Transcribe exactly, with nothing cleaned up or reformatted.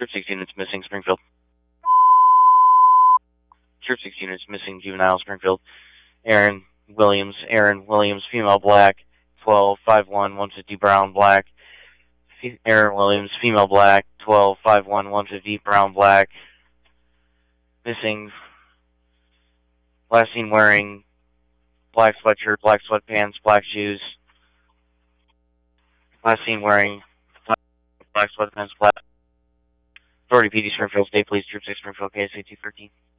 Troop six units missing, Springfield. Troop six units missing, juvenile, Springfield. Aaron Williams, Aaron Williams, female, black, twelve five one one fifty, brown, black. Aaron Williams, female, black, twelve five one one fifty, brown, black. Missing, last seen wearing black sweatshirt, black sweatpants, black shoes. Last seen wearing black, black sweatpants, black. Authority P D Springfield, State Police, Troop six Springfield, K S A two thirteen.